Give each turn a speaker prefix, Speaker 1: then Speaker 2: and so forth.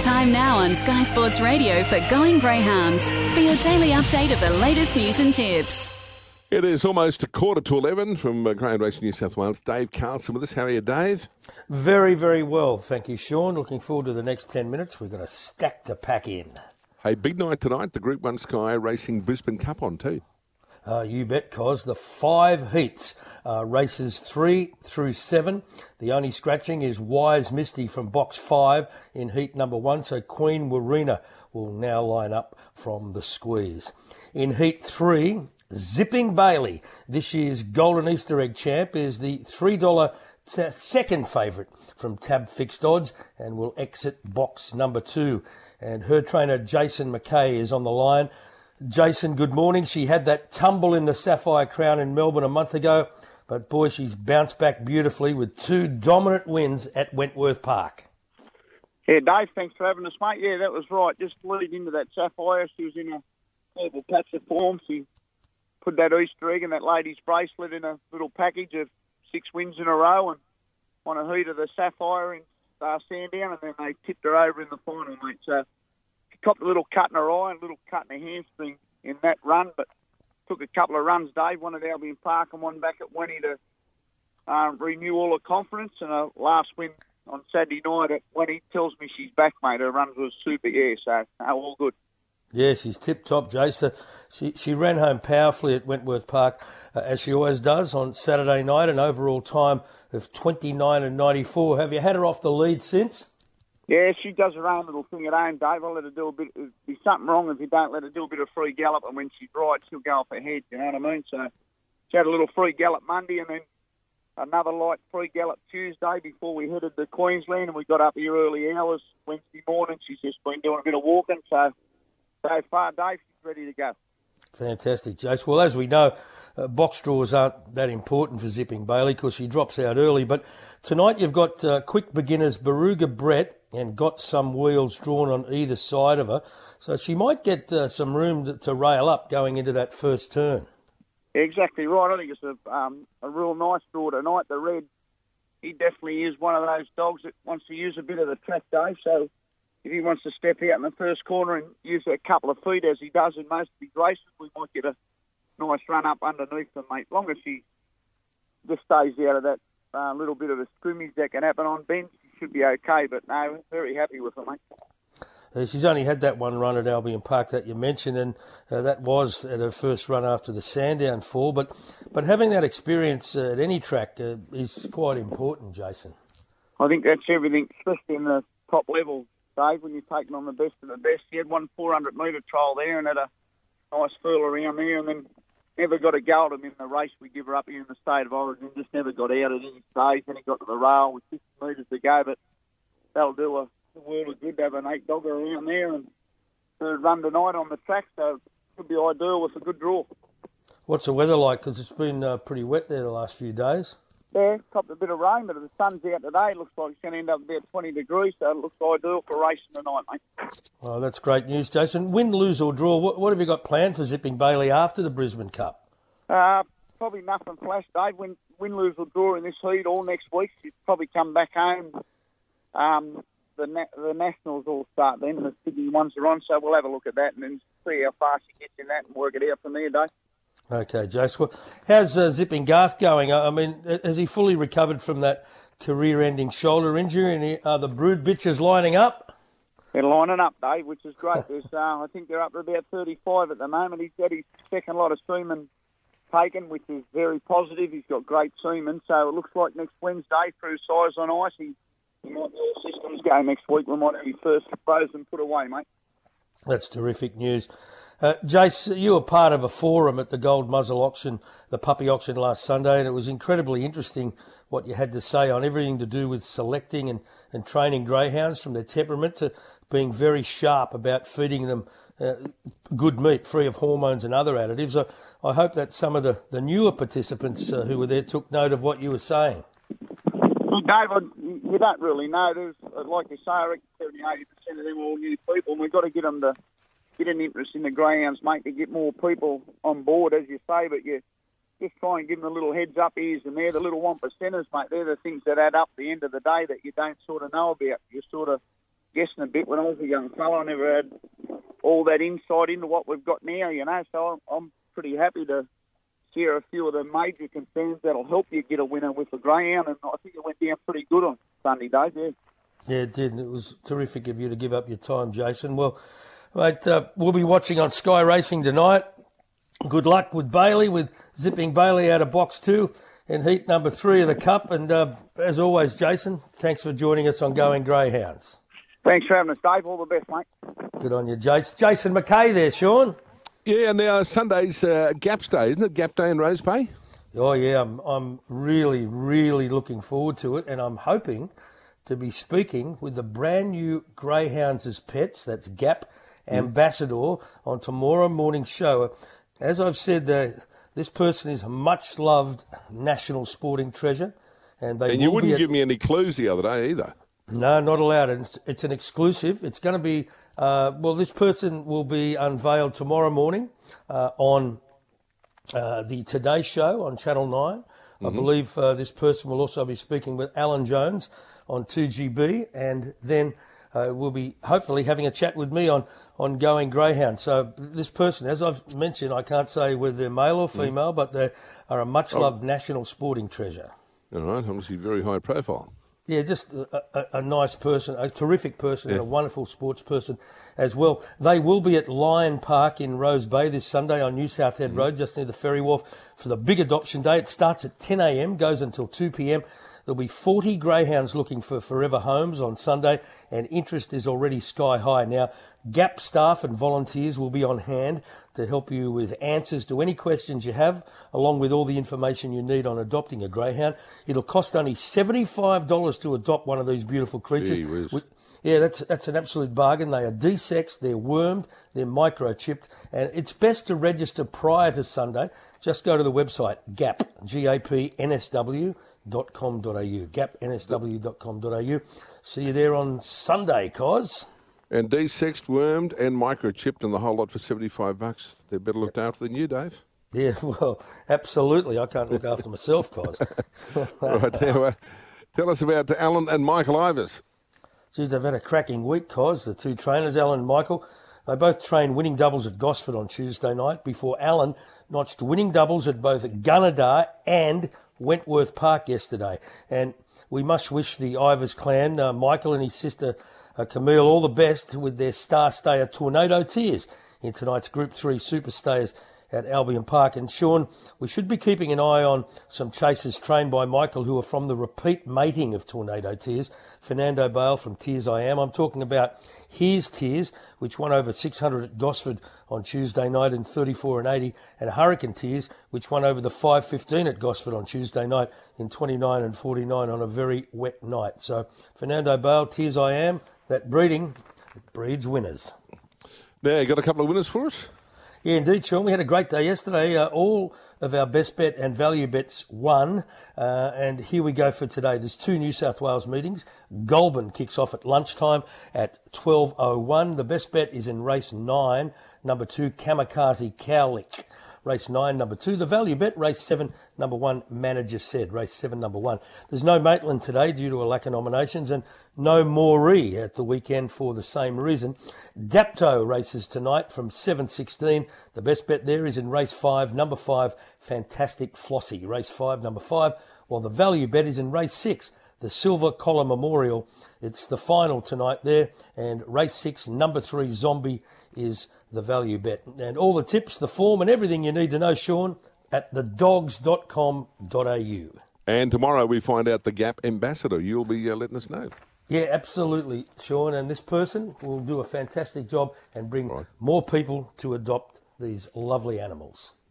Speaker 1: Time now on Sky Sports Radio for Going Greyhounds for your daily update of the latest news and tips.
Speaker 2: It is almost 11:15 from Greyhound Racing New South Wales. Dave Carlson with us. How are you, Dave?
Speaker 3: Very, very well. Thank you, Sean. Looking forward to the next 10 minutes. We've got a stack to pack in.
Speaker 2: Hey, big night tonight. The Group 1 Sky Racing Brisbane Cup on too.
Speaker 3: You bet, Cos. The 5 heats, races 3 through 7. The only scratching is Wise Misty from box 5 in heat number 1. So Queen Warina will now line up from the squeeze. In heat 3, Zipping Bailey, this year's Golden Easter Egg champ, is the $3 second favourite from Tab Fixed Odds and will exit box number 2. And her trainer, Jason McKay, is on the line. Jason, good morning. She had that tumble in the Sapphire Crown in Melbourne a month ago, but boy, she's bounced back beautifully with 2 dominant wins at Wentworth Park.
Speaker 4: Yeah, Dave, thanks for having us, mate. Yeah, that was right. Just leading into that Sapphire, she was in a horrible patch of form. She put that Easter egg and that lady's bracelet in a little package of 6 wins in a row and won a heat of the Sapphire in Sandown, and then they tipped her over in the final, mate. So she copped a little cut in her eye and a little cut in her hamstring in that run, but took a couple of runs, Dave, one at Albion Park and one back at Wenny to renew all her confidence, and her last win on Saturday night at Wenny tells me she's back, mate. Her runs was super, yeah, so all good.
Speaker 3: Yeah, she's tip-top, Jason. She ran home powerfully at Wentworth Park, as she always does, on Saturday night, an overall time of 29.94. Have you had her off the lead since?
Speaker 4: Yeah, she does her own little thing at home, Dave. I'll let her do a bit. There'd be something wrong if you don't let her do a bit of free gallop, and when she's right, she'll go off her head, you know what I mean? So she had a little free gallop Monday and then another light free gallop Tuesday before we headed to Queensland, and we got up here early hours Wednesday morning. She's just been doing a bit of walking, so far, Dave, she's ready to go.
Speaker 3: Fantastic, Jace. Well, as we know, box draws aren't that important for Zipping Bailey because she drops out early. But tonight you've got quick beginners Baruga Brett and Got Some Wheels drawn on either side of her. So she might get some room to rail up going into that first turn.
Speaker 4: Exactly right. I think it's a real nice draw tonight. The Red, he definitely is one of those dogs that wants to use a bit of the track, Dave. So if he wants to step out in the first corner and use a couple of feet as he does in most of his races, we might get a nice run up underneath them, mate. As long as she just stays out of that little bit of a scrimmage that can happen on bench, she should be okay. But no, very happy with her, mate.
Speaker 3: She's only had that one run at Albion Park that you mentioned, and that was at her first run after the Sandown fall. But having that experience at any track is quite important, Jason.
Speaker 4: I think that's everything, especially in the top level, Dave, when you're taking on the best of the best. She had one 400-metre trial there and had a nice furl around there, and then never got a go at him in the race we give her up here in the State of Origin. Just never got out at any stage. Then he got to the rail with 50 metres to go, but that'll do a world of good to have an 8-dogger around there and third run tonight on the track, so it could be ideal with a good draw. What's
Speaker 3: the weather like? Because it's been pretty wet there the last few days.
Speaker 4: Yeah, copped a bit of rain, but the sun's out today. It looks like it's going to end up about 20 degrees, so it looks ideal for racing tonight, mate.
Speaker 3: Oh, that's great news, Jason. Win, lose or draw, what have you got planned for Zipping Bailey after the Brisbane Cup?
Speaker 4: Probably nothing flash, Dave. Win, lose or draw in this heat all next week. She'll probably come back home. The Nationals all start then. The Sydney ones are on, so we'll have a look at that and then see how far she gets in that and work it out from there, Dave.
Speaker 3: Okay, Jace. Well, how's Zipping Garth going? I mean, has he fully recovered from that career-ending shoulder injury? And are the brood bitches lining up?
Speaker 4: They're lining up, Dave, which is great. There's, I think they're up to about 35 at the moment. He's got his second lot of semen taken, which is very positive. He's got great semen, so it looks like next Wednesday through size on ice, he might be all systems go next week. We might have his first frozen put away, mate.
Speaker 3: That's terrific news. Jace, you were part of a forum at the Gold Muzzle auction, the puppy auction last Sunday, and it was incredibly interesting what you had to say on everything to do with selecting and training greyhounds, from their temperament to being very sharp about feeding them good meat, free of hormones and other additives. I hope that some of the newer participants who were there took note of what you were saying.
Speaker 4: Well, Dave, you don't really know. There's, like you say, I reckon 70-80% of them are all new people, and we've got to get them to get an interest in the greyhounds, mate, to get more people on board, as you say, but you just try and give them a little heads up ears and there. The little 1%ers, mate, they're the things that add up at the end of the day that you don't sort of know about. You sort of guessing a bit. When I was a young fella, I never had all that insight into what we've got now, so I'm pretty happy to share a few of the major concerns that'll help you get a winner with the greyhound, and I think it went down pretty good on Sunday, Dave, yeah.
Speaker 3: Yeah, it did. It was terrific of you to give up your time, Jason. Well, mate, we'll be watching on Sky Racing tonight. Good luck with Bailey, with zipping Bailey out of box 2 in heat number 3 of the Cup. And as always, Jason, thanks for joining us on Going Greyhounds.
Speaker 4: Thanks for having us, Dave. All the best, mate.
Speaker 3: Good on you, Jason. Jason McKay there, Sean.
Speaker 2: Yeah, now Sunday's Gaps Day, isn't it? Gap Day in Rose Bay?
Speaker 3: Oh, yeah, I'm really, really looking forward to it, and I'm hoping to be speaking with the brand new Greyhounds as Pets, that's Gap Ambassador, on tomorrow morning's show. As I've said, this person is a much-loved national sporting treasure. And
Speaker 2: you wouldn't give me any clues the other day either.
Speaker 3: No, not allowed. It's an exclusive. It's going to be, this person will be unveiled tomorrow morning on the Today Show on Channel 9. I believe this person will also be speaking with Alan Jones on 2GB, and then we'll be hopefully having a chat with me on Going Greyhound. So this person, as I've mentioned, I can't say whether they're male or female, but they are a much-loved national sporting treasure.
Speaker 2: All right, obviously very high profile.
Speaker 3: Yeah, just a nice person, a terrific person, and a wonderful sports person as well. They will be at Lion Park in Rose Bay this Sunday on New South Head Road, just near the Ferry Wharf, for the big adoption day. It starts at 10 a.m, goes until 2 p.m. There'll be 40 greyhounds looking for forever homes on Sunday, and interest is already sky high. Now, GAP staff and volunteers will be on hand to help you with answers to any questions you have, along with all the information you need on adopting a greyhound. It'll cost only $75 to adopt one of these beautiful creatures.
Speaker 2: Gee whiz.
Speaker 3: Yeah, that's an absolute bargain. They are desexed, they're wormed, they're microchipped, and it's best to register prior to Sunday. Just go to the website, GAP, GAPNSW.com.au, gapnsw.com.au. See you there on Sunday, Cos.
Speaker 2: And desexed, wormed, and microchipped, and the whole lot for $75. They're better looked after than you, Dave.
Speaker 3: Yeah, well, absolutely. I can't look after myself, Cos.
Speaker 2: Right, now, tell us about Alan and Michael Ivers.
Speaker 3: Geez, they've had a cracking week, Cos. The two trainers, Alan and Michael, they both trained winning doubles at Gosford on Tuesday night before Alan notched winning doubles at both Gunnedah and Wentworth Park yesterday. And we must wish the Ivers clan, Michael and his sister Camille, all the best with their star stayer Tornado Tears in tonight's Group 3 Super Stayers at Albion Park. And Sean, we should be keeping an eye on some chasers trained by Michael who are from the repeat mating of Tornado Tears. Fernando Bale from Tears I Am. I'm talking about Here's Tears, which won over 600 at Gosford on Tuesday night in 34 and 80, and Hurricane Tears, which won over the 515 at Gosford on Tuesday night in 29 and 49 on a very wet night. So Fernando Bale, Tears I Am, that breeding, it breeds winners.
Speaker 2: Now, you got a couple of winners for us?
Speaker 3: Yeah, indeed, Sean. We had a great day yesterday. All of our best bet and value bets won. And here we go for today. There's 2 New South Wales meetings. Goulburn kicks off at lunchtime at 12:01. The best bet is in race 9, number 2, Kamikaze Cowlick. Race 9, number 2. The value bet, race 7, number 1, Manager Said. Race 7, number 1. There's no Maitland today due to a lack of nominations, and no Moree at the weekend for the same reason. Dapto races tonight from 7:16. The best bet there is in race 5, number 5, Fantastic Flossie. Race 5, number 5. While the value bet is in race 6, the Silver Collar Memorial. It's the final tonight there, and race 6, number 3, Zombie, is the value bet. And all the tips, the form, and everything you need to know, Sean, at thedogs.com.au.
Speaker 2: And tomorrow we find out the Gap Ambassador. You'll be letting us know.
Speaker 3: Yeah, absolutely, Sean. And this person will do a fantastic job and bring more people to adopt these lovely animals.